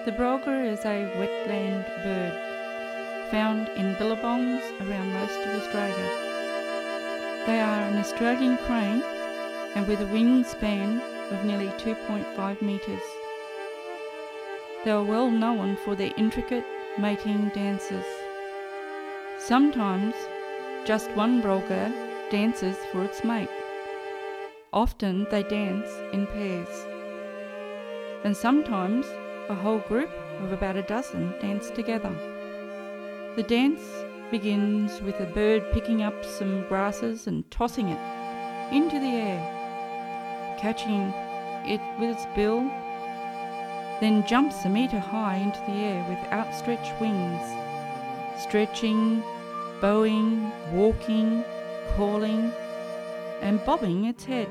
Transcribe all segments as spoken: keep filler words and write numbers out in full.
The broga is a wetland bird found in billabongs around most of Australia. They are an Australian crane and with a wingspan of nearly two point five metres. They are well known for their intricate mating dances. Sometimes just one broga dances for its mate. Often they dance in pairs. And sometimes a whole group of about a dozen dance together. The dance begins with a bird picking up some grasses and tossing it into the air, catching it with its bill, then jumps a metre high into the air with outstretched wings, stretching, bowing, walking, calling, and bobbing its head.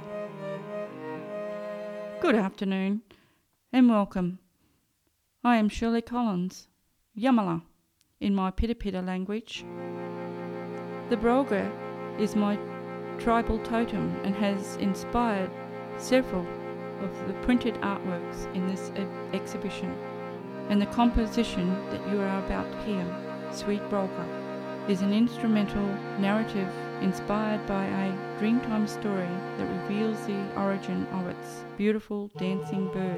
Good afternoon and welcome. I am Shirley Collins, Yamala in my Pita Pita language. The broga is my tribal totem and has inspired several of the printed artworks in this e- exhibition. And the composition that you are about to hear, Sweet Broga, is an instrumental narrative inspired by a Dreamtime story that reveals the origin of its beautiful dancing bird.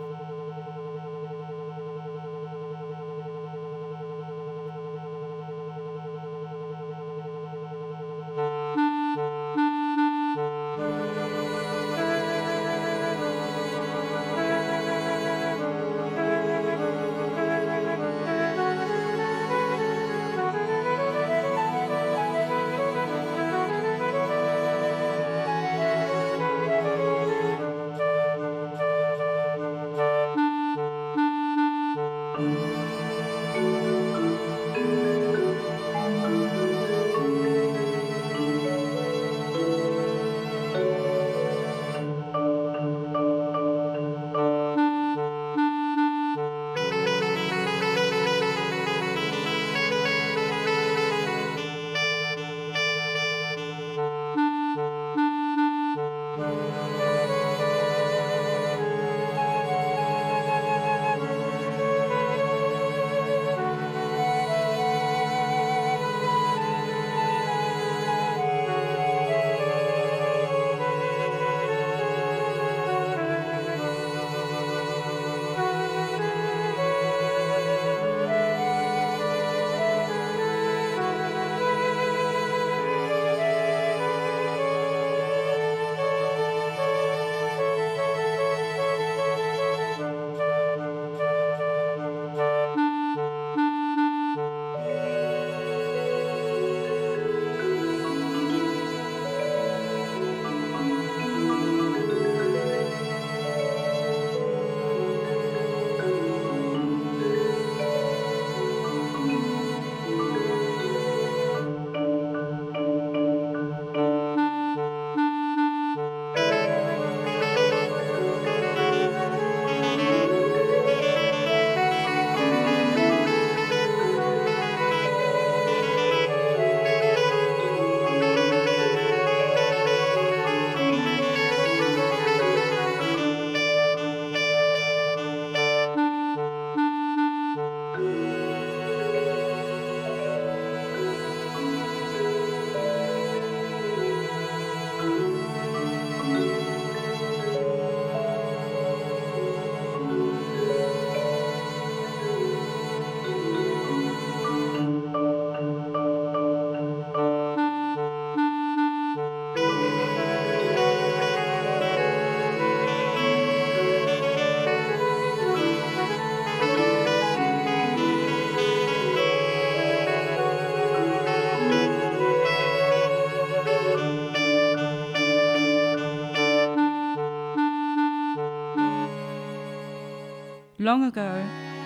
Long ago,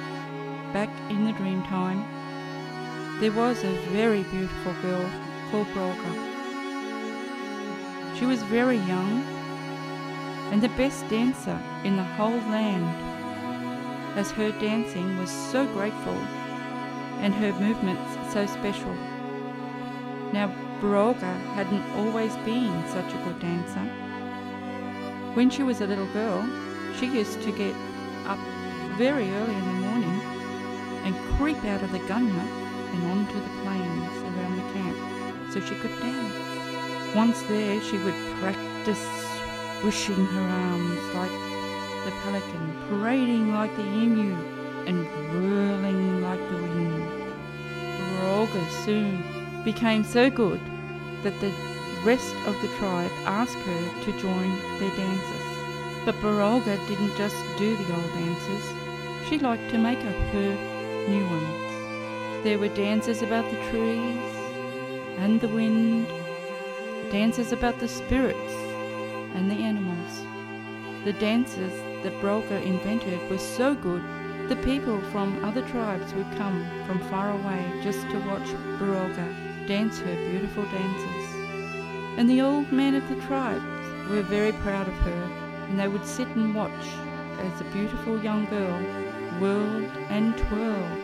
back in the dream time, there was a very beautiful girl called Broga. She was very young and the best dancer in the whole land, as her dancing was so grateful and her movements so special. Now, Broga hadn't always been such a good dancer. When she was a little girl, she used to get up very early in the morning and creep out of the gunya and onto the plains around the camp so she could dance. Once there, she would practice swishing her arms like the pelican, parading like the emu, and whirling like the wind. Boroga soon became so good that the rest of the tribe asked her to join their dances. But Boroga didn't just do the old dances. She liked to make up her new ones. There were dances about the trees and the wind, dances about the spirits and the animals. The dances that Boroga invented were so good the people from other tribes would come from far away just to watch Boroga dance her beautiful dances. And the old men of the tribes were very proud of her, and they would sit and watch as the beautiful young girl whirled and twirled.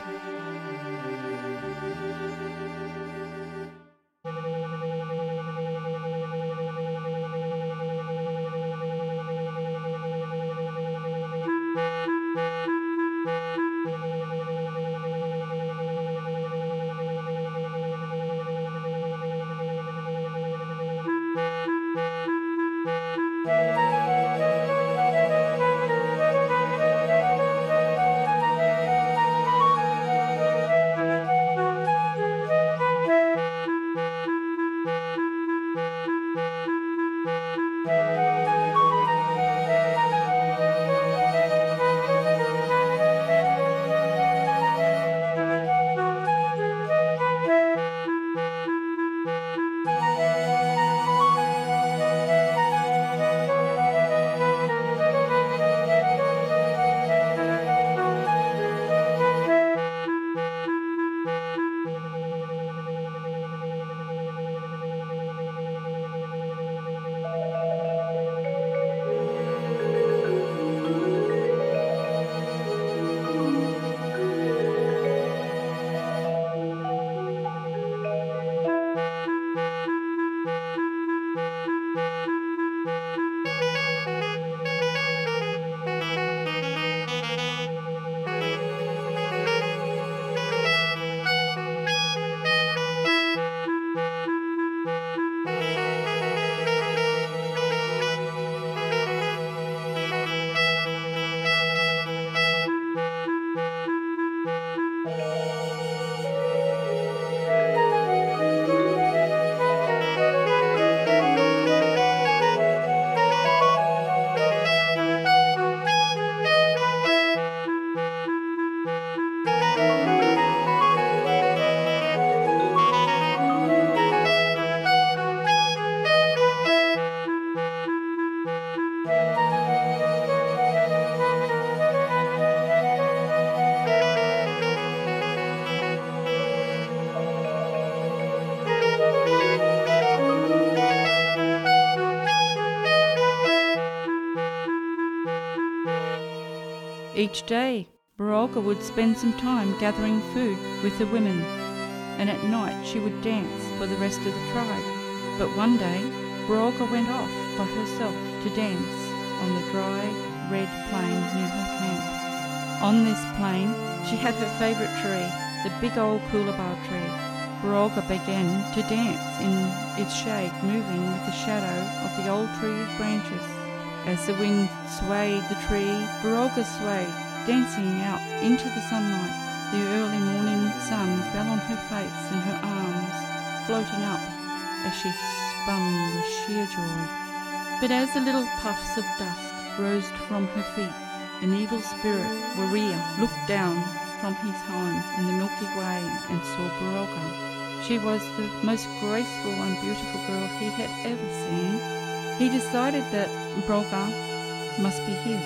Each day, Boroga would spend some time gathering food with the women, and at night she would dance for the rest of the tribe. But one day, Boroga went off by herself to dance on the dry, red plain near her camp. On this plain, she had her favourite tree, the big old coolabah tree. Boroga began to dance in its shade, moving with the shadow of the old tree's branches. As the wind swayed the tree, Boroga swayed, dancing out into the sunlight. The early morning sun fell on her face and her arms, floating up as she spun with sheer joy. But as the little puffs of dust rose from her feet, an evil spirit, Waria, looked down from his home in the Milky Way and saw Boroga. She was the most graceful and beautiful girl he had ever seen. He decided that Boroga must be his.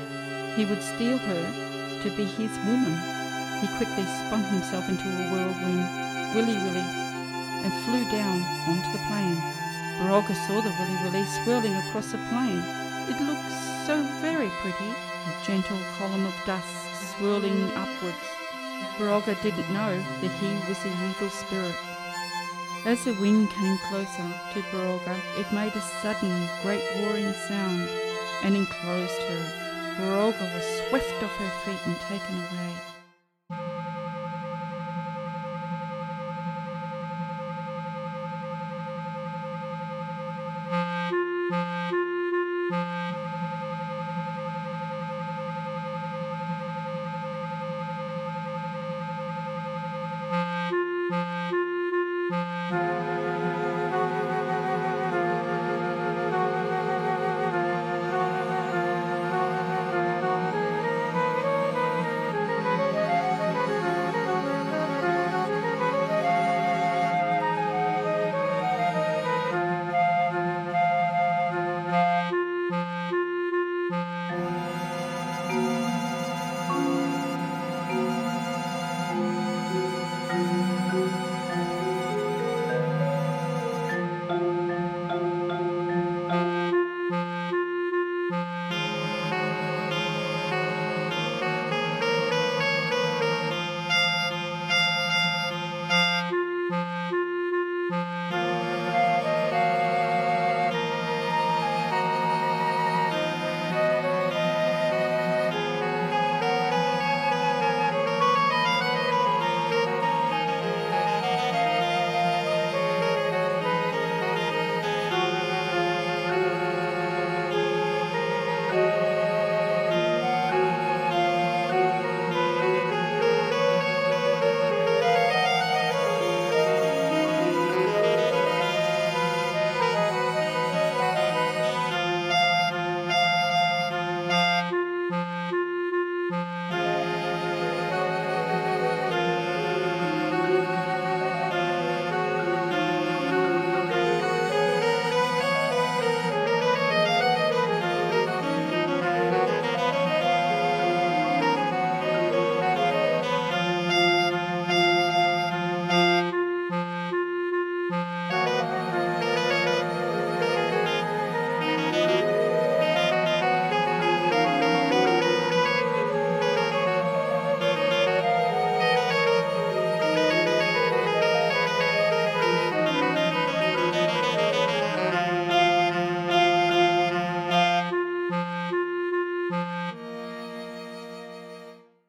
He would steal her to be his woman. He quickly spun himself into a whirlwind, willy-willy, and flew down onto the plain. Boroga saw the willy-willy swirling across the plain. It looked so very pretty, a gentle column of dust swirling upwards. Boroga didn't know that he was the evil spirit. As the wind came closer to Boroga, it made a sudden, great roaring sound and enclosed her. Boroga was swept off her feet and taken away.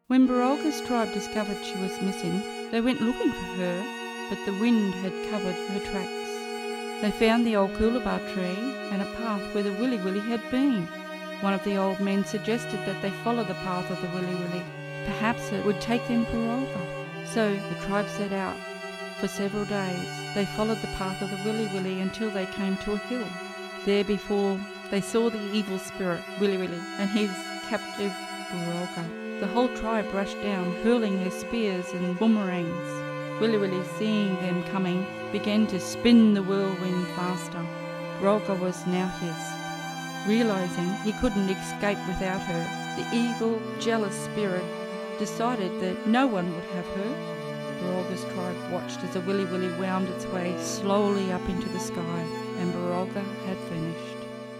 When Barolga's tribe discovered she was missing, they went looking for her, but the wind had covered her tracks. They found the old coolabah tree and a path where the Willy Willy had been. One of the old men suggested that they follow the path of the Willy Willy. Perhaps it would take them to Barolga. So the tribe set out. For several days they followed the path of the Willy Willy until they came to a hill. There before they saw the evil spirit, Willy Willy, and his captive Barolga. The whole tribe rushed down, hurling their spears and boomerangs. Willy Willy, seeing them coming, began to spin the whirlwind faster. Barolga was now his. Realizing he couldn't escape without her, the evil, jealous spirit decided that no one would have her. Barolga's tribe watched as the Willy Willy wound its way slowly up into the sky, and Barolga had vanished.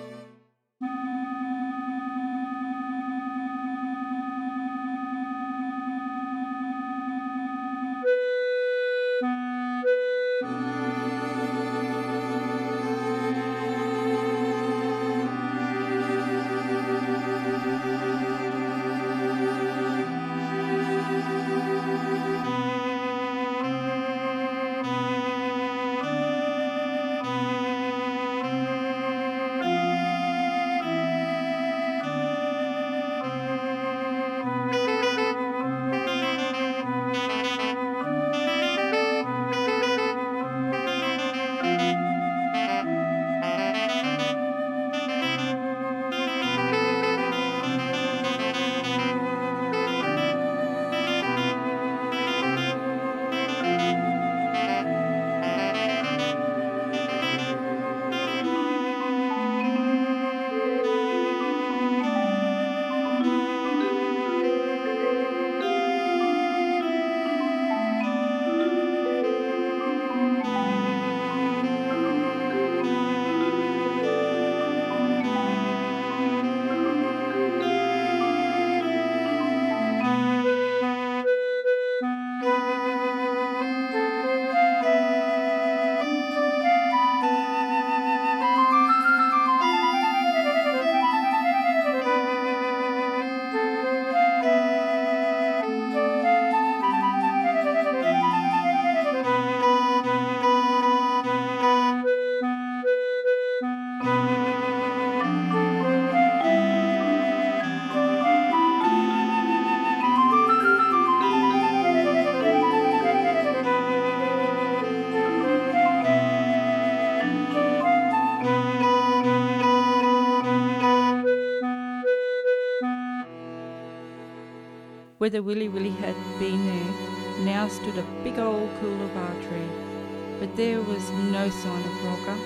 Where the Willy Willy had been there, now stood a big old coolabah tree, but there was no sign of Barolga.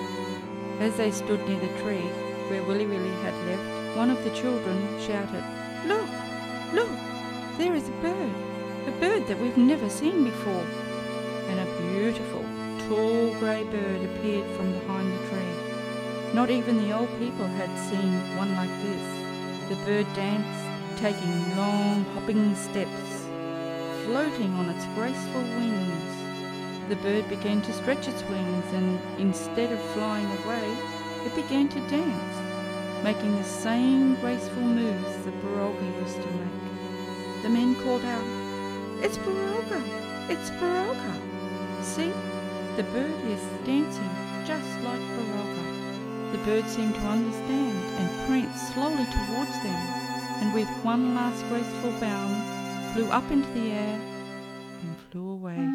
As they stood near the tree where Willy Willy had left, one of the children shouted, "Look, look, there is a bird, a bird that we've never seen before." And a beautiful, tall grey bird appeared from behind the tree. Not even the old people had seen one like this. The bird danced, taking long hopping steps, floating on its graceful wings. The bird began to stretch its wings, and instead of flying away, it began to dance, making the same graceful moves that Barolga used to make. The men called out, "It's Barolga! It's Barolga! See, the bird is dancing just like Barolga." The bird seemed to understand and pranced slowly towards them, and with one last graceful bound, flew up into the air and flew away.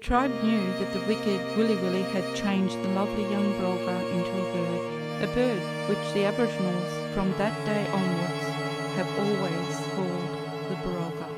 tribe knew that the wicked Willy Willy had changed the lovely young Brolga into a bird, a bird which the Aboriginals from that day onwards have always called the Barolga.